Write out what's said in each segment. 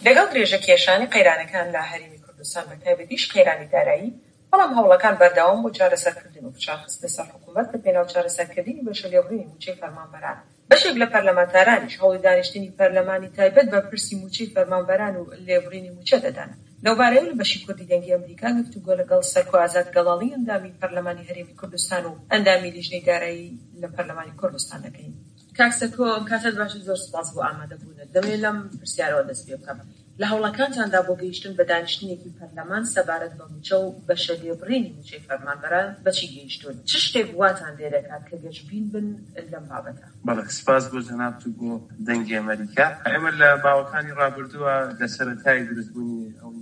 لەگەڵ درێژە کێشانی قەیرانەکان لە هەرێمی کوردستان بەتایبەتیش قەیرانی دارایی، بەڵام هەوڵەکان بەردەوام بۆ چارەسەرکردن و فشارخستنی سەر حکوومەت بە پێناو چارەسەرکردنی بەشەلێبوونی موچەی فەرمانبەران. بەشێک لە پەرلەمانتارانیش هەوڵی دانیشتنی پەرلەمانی تایبەت بە پرسی موچەی فەرمانبەران و لێبوڕینی موچە دەدان. لەوبارەیە لە بەشی کوردی دەنگی ئەمریکا گفتوگۆ لەگەڵ سەرکۆ ئازاد گەڵاڵی ئەندامی پەرلەمانی هەرێمی کوردستان و ئەندامی لیژنەی دارایی لە پەرلەمانی کوردستان دەکەین. کاک سەرکۆ ئەم کاتت باشە، زۆر سوپاس بۆ ئامادەبوونت. دەمێت لەم پرسیارەوە دەست پێ بکەم. لە هەوڵەکانتاندا بۆ گەیشتن بە دانیشتنێکی پەرلەمان سەبارەت بە موچە و بەشە لێبڕینی موچەی فەرمانبەران بەچی گەیشتون؟ چ شتێک واتان لێ دەکات کە گەشتبین بن لەم بابەتە؟ بەڵێ، سپاس بۆ جەنابتون بۆ دەنگی ئەمریکا. ئێمە لە باوەکانی ڕابردووە لە سەرەتای دروستبوونی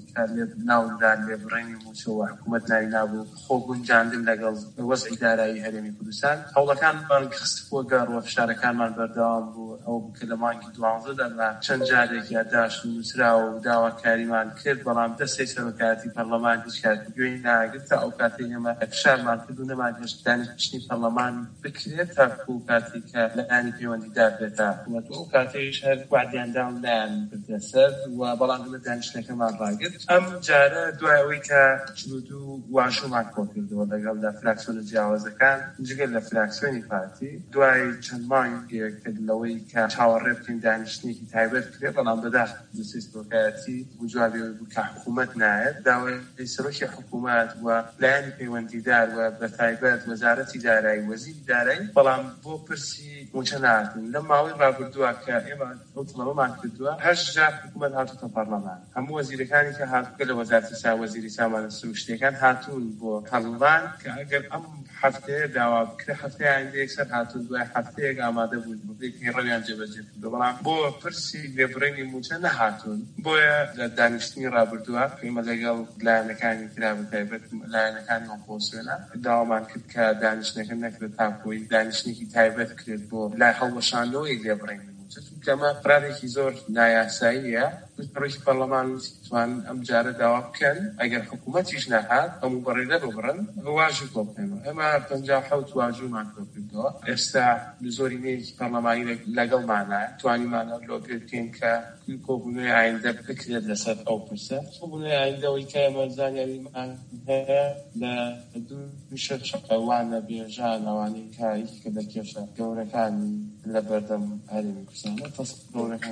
ناودا لێبڕینی موچە و حکوومەت ناری نابوو خۆگونجاندن لەگەڵ وەزعی دارایی هەرێمی کوردستان. هەوڵەکانمان خستبووە گەڕوە، فشارەکانمان بەردەوام بوو ئەو کە لە مانگی 12دا لە چەند جارێک یادداشت و نووسرا و داواکاریمان کرد، بەڵام دەستەی سەرۆکایەتی پەرلەمان هیچ کاتی گوێی ناگرت تا ئەو کاتەی ئێمە فشارمان کرد و نەمانهێشت دانیشتنی پەرلەمان بکرێت تاکو کاتی کە لەلایەنی پەیوەندیدار بێتە حکوومەت. ئەو کاتەیش هەر وعدیاندا و لایەن بردە سەر و بەڵام ئێمە دانیشتنەکەمان ڕاگرت. ئەم جارە دوای ئەوەی کە 42 واژۆمان کۆ کردەوە لەگەڵ لە فراکسیۆنە جیاوازەکان جگەل لە فراکسیۆنی پارتی، دوای چەند مانگێک لەوەی کە چاوەڕێ بکەین دانیشتنێکی تایبەت کرێت، بەڵام بەداخل دەستەی سەرۆکایەتی بوجوابی بوو کە حکوومەت نایەت، داوای سەرۆکی حکوومەت و لایەنی پەیوەندیدار و بەتایبەت وەزارەتی دارایی، وەزیری دارایی، بەڵام بۆ پرسی موچە نهاتن. لەم ماوەی ڕابردووە کە ئێمە ئەو تەڵەبەمان کردووە 8 جار حکوومەت هاتووەتە پەرلەمان. هەموو وەزیرەکانی کە هاتووە لە وەزارەتی وەزیری سامانە سروشتیەکان هاتوون بۆ پەرلەمان کە ئەگەر ئەم هەفتەیە داوا بکرێ هەفتەیە ئایندا یەکسەر هاتوون، دوای هەفتەیەک ئامادە بوون بۆ ڕەویان جێبەجێ کردو، بەڵام بۆ پرسی لێبڕینی موچە نەهاتوون. بۆیە لە دانیشتنی ڕابردووە ئێمە لەگەڵ لایەنەکانی کرا بەتایبەت لایەنەکانی ئۆپۆزسیۆنە داوامان کرد کە دانیشتنەکە نەکرێت تاکۆی دانیشتنێکی تایبەت کرێت بۆ لای هەڵوەشاندنەوەی لێبڕینی موچە، چونکە ئەمە قرارێکی زۆر نایاساییە. ڕۆژی پەرلەمان توان ئەم جارە داوا بکەن ئەگەر حکوومەتیش نەهات هەموو بەڕێدە ببڕن واژوو کۆ بکەنەوە. ئێمە 57 واژوومان کۆ کردەوە. ئێستا زۆرینەیەکی پەرلەمانی لەگەڵمانە توانیمانە لۆبێ بکەین کە کۆبوونەوەی ئایندە بکرێت لەسەر ئەو پرسە. کۆبوونەوەی ئایندەوەی کە ئێمە زانیاریمان هەیە لە دوو شەوانە بێژان ئەوانەی کاریکی کە لە کێشە گەورەکانی لە بەردەم هەرێمی کوردستانە گەورەکان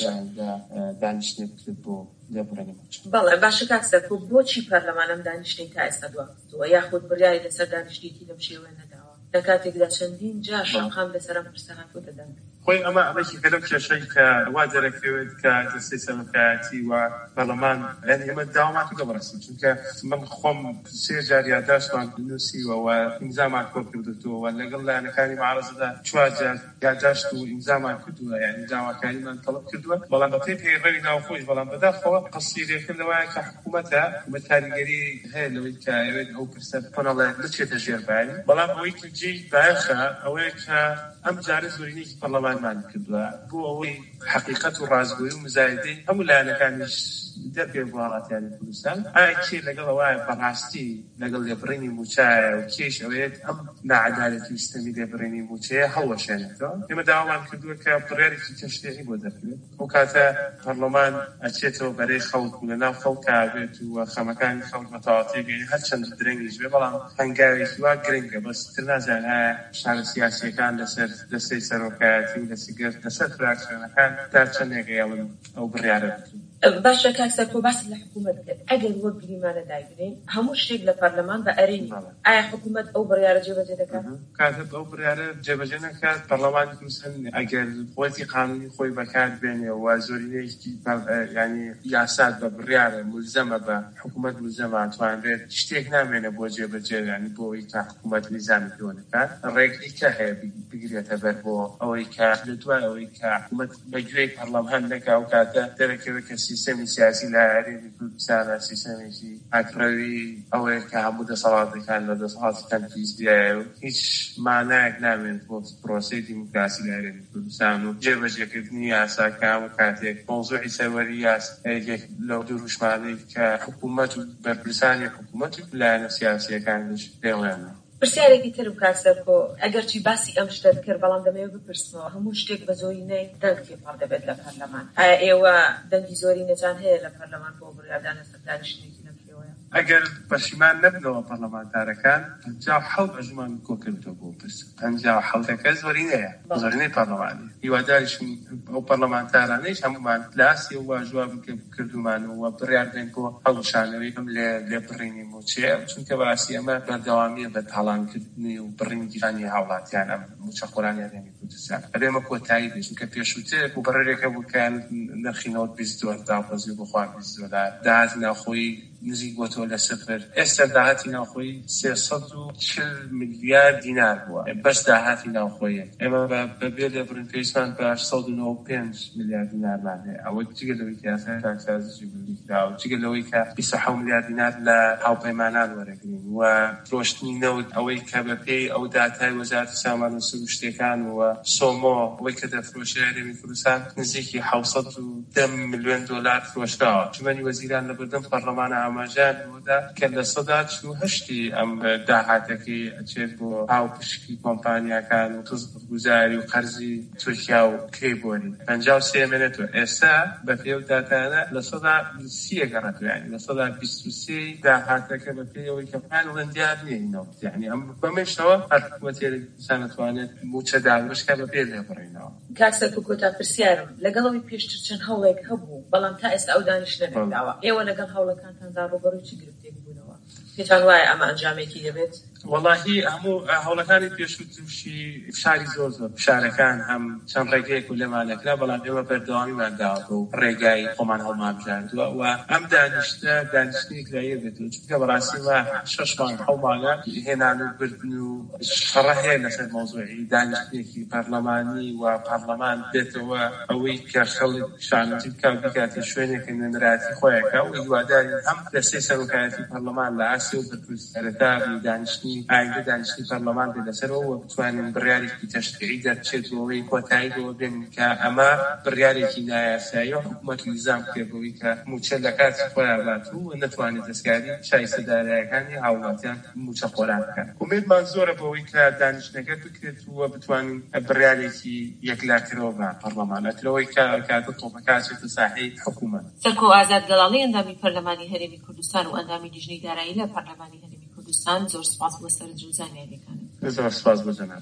دانیشتنی بکرێت بۆ لێبڕینی موچە. بەڵێ، باشە کاک سەرکۆ، بۆچی پەرلەمانم دانیشتنی تا ئێستا دواخستووە یاخود بڕیاری لەسەر دانیشتێکی لەم شێوەیە نەداوە لە کاتێکدا چەندین جار شەقام لەسەر ئەم پرسە هاتووە دەدەن؟ خۆی ئەمە ئەمەکی کە لەم کێشەی کە وا دەرەکەوێت کە دەستەی سەرۆکایەتی و پەرلەمان یعنی ئێمە داوامان کردو بەڕاستی، چونکە من خۆم 3 جار یادداشتمان نووسیوە و ئیمزامان کۆ کردووە و لەگەڵ لایەنەکانی معارەزەدا 4 جار یادداشت و ئیمزامان کردووە، یعنی داواکاریمان تەڵەب کردووە، بەڵام بە پێی پەیڕەوی ناوخۆش. بەڵام بەداخەوە قەسیرێکە لەوایە کە حکوومەتە کاریگەری هەیە لەوەی کە ئەوێت ئەو پرسە پۆنەڵێ بچێتە ژێرباری، بەڵام ئەوەی کە جێی بایەخە ئەوەیە کە ئەم جارە زۆرینەیەکی پەرلەمانمان کردووە بۆ ئەوەی حقیقەت و ڕازگۆیی و مزایدەی هەموو لایەنەکانیش دەربێ وڵاتیانی کوردستان ئایا کێ لەگەڵ ئەوایە بەڕاستی لەگەڵ لێبڕینی موچایە و کێش ئەوەیەت ئەم نەعەدالەتی و ستەمی لێبڕینی موچەیە هەڵوەشێنێتەوە. ئێمە داوامان کردووە کە بڕیارێکی تەشریعی بۆ دەکرێت. ئەو کاتە پەرلەمان ئەچێتەوە بەرەی خەڵک و لەناو خەڵکا بێت و خەمەکانی خەڵک بەتەواوەتی بێنێت، هەرچەند درەنگیش بێ، بەڵام هەنگاوێکی وا گرنگە. بەس تر نازانم ئایا شارە سیاسیەکان لەسەر دەستەی سەرۆکایەتی و لەسەر فراکسیۆنەکان تا چەندێک هێڵن ئەو بڕیارە بکەن. باشە کاک سەرکۆ، باسی لە حکوومەت کرد. ئەگەر وەک گریمانە داگرین هەموو شتێک لە پەرلەمان بە ئەرێنی، ئایا حکوومەت ئەو بڕیارە جێبەجێ دەکات؟ کاتێک ئەو بڕیارە جێبەجێ نەکات، پەرلەمانی کوردستان ئەگەر قووەتی قانونی خۆی بەکار بێنێ و زۆرینەیەکی ینی یاسات بە بڕیارە ملزەمە بە حکوومەت ملزەمە توانرێت شتێک نامێنە بۆ جێبەجێ، ینی بۆ ئەوەی کە حکوومەت نیزامی پێوە نەکات، ڕێگری کە هەیە بگرێتە بەر بۆ ئەوەی کە لە دوای ئەوەی کە حکوومەت بەگوێی پەرلەمان نەکا و کاتە دەرەکەوێت کە سیستەمی سیاسی لە هەرێمی کوردستانە سیستەمێکی ئاکرەوی ئەوەیە کە هەموو دەسەڵاتەکان لە دەسەڵاتەکان پیسدایە و هیچ مانایەک نامێت بۆ پرۆسەی دیموکراسی لە هەرێمی کوردستان و جێبەجێکردنی یاساکان و کاتێک مۆزوعی سەروەری یاسایەک لەو دروشمانەی کە حکوومەت و بەرپرسانی حکوومەت و لایەنە سیاسیەکانش پێڵێنە. پرسیارێکی ترم کاکسەرکۆ ئەگەرچی باسی ئەم شتت کرد بەڵام دەمەوێت بپرسمەوە هەموو شتێک بە زۆری نەی دەنگ تێپەڕ دەبێت لە پەرلەمان ئایا ئێوە دەنگی زۆری نەجان هەیە لە پەرلەمان بۆ بڕیاردانە سەردانیشتێکی لەم پێوەیە؟ ئەگەر پەشیمان نەبنەوە پەرلەمانتارەکان 57 ئەنجومان کۆکردەوە بۆ پرس 57ەکە زۆری نەیە زۆری نەی پەرلەمانی هیواداریشم ئەو پەرلەمانتارانەیش هەمومان لاسی و واژوا کردومانەوە بڕیاردێن بۆ هەڵوشانەوەی ئەم لێ بڕینی موچێ چونکە باسی ئەمە بەردەوامیە بە تاڵانکردنی و بڕینگیرانی هاوڵاتیان ئەم موچە قۆرانی هەرێمی کوردستان ئەبێمە کۆتایی بێ چونکە پێشووتر و بڕێرێکە بووکان نرخینەوە 20 دۆلار داپۆزی بخوار 20 دۆلار داهاتی ناوخۆی نزیک بۆتەوە لە سفر ئێستا داهاتی ناوخۆی 340 میلیارد دینار بووە بەس داهاتی ناوخۆیە ئێمە بەبێ لێ بڕین پێویستمان بە 895 میلیارد دینارمان هەیە ئەوە جگە لەوەی کە یاسای تاکسازیی بردیکرا و جگە لەوەی کە 27 میلیارد دینار لە هاوپەیمانان وەرەگرین و فرۆشتنی نەوت ئەوەی کە بەپێی ئەو داتای وەزارەتی سامان و سروشتەکان و سۆمۆ ئەوەی کە دەفرۆشێ هەرێمی کوردستان نزیکی 710 میلیۆن دۆلار فرۆشراوە ژمەنی وەزیران لە بەردەم پەرلەمانە ئاماژیان بوودا کە لە 148 ئەم داهاتەکەی ئەچێت بۆ هاوپشکی کۆمپانیاکان و تزگوزاری و قەرزی تورکیا و کێبۆری 53 مێنێتەوە ئێستا بە پێو داتانە لە 130 گەڕێتەوە یعنی لە 123 داهاتەکە بە پێیەوەی کە پان وەندیار نینەوە یعنی ئەم بەمێشتەوە هەر حکوومەتێری کوردستان نەتوانێت موچە داگرشکە بە پێ لێبڕینەوە. کاکسەر کۆتا پرسیارم لەگەڵەوەی پێشتر چەند هەوڵێک هەبوو بەڵام تا ئێستا ئەو دانیشتە نەکراوە ئێوە لەگەڵ هەوڵەکانتاندا ڕوبەڕووی چ گرفتێک بوونەوە؟ پێتان وایە ئەمە ئەنجامێکی دەبێت؟ واللهی هەموو هەوڵەکانی پێشووتوشی فشاری زۆر فشارەکان هەم چەند ڕێگەیەک و لێمانەکرا بەڵام ئێمە بەردەوامیمان داوە و ڕێگای خۆمان هەڵمابژاردووە و ئەم دانیشتنی کرایە بێتەوە چونکە بەڕاستی وە 6 مانگ 7 مانگە هێنان و بردن و شەڕە هەیە لەسەر مۆزوعی دانیشتنێکی پەرلەمانی و پەرلەمان بێتەوە ئەوەی کە خەڵک شانەتی بکاتە شوێنێکی نەنراتی خۆیەکە و هیواداری هەم لەسەر سەرۆکایەتی پەرلەمان لە ئاسی و بەرپرسەرەتاری دانیشتنی ئاینە دانیشتنی پەرلەمان بێ لەسەرەوە و بتوانین بڕیارێکی تەشریعی دەرچێتەوەی کۆتایی بۆ بێن کە ئەمە بڕیارێکی نایاسایی و حکوومەت نظام کێبەوەی کە موچە لە کاتی خۆیان بات و نەتوانێت دەستکاری شایستەدارایەکانی هاوڵاتیان موچە خۆران بکەن. ئومێدمان زۆرە بەوەی کە دانیشتنەکە بکرێت و بتوانین بڕیارێکی یەکلاکرەوە بە پەرلەمانەکەوەی کە کاتە تۆپەکاتێتە ساحەی حکوومەت. سەرکۆ ئازاد گەڵاڵی ئەندامی پەرلەمانی هەرێمی کوردستان و ئەندامی دیژنەی دارایی لە پەرلەمانی هەرێمی کوردستان زۆر سپاس بۆ سەرنجڕوزانیانەکانت. زۆر سپاس بۆ جەناب.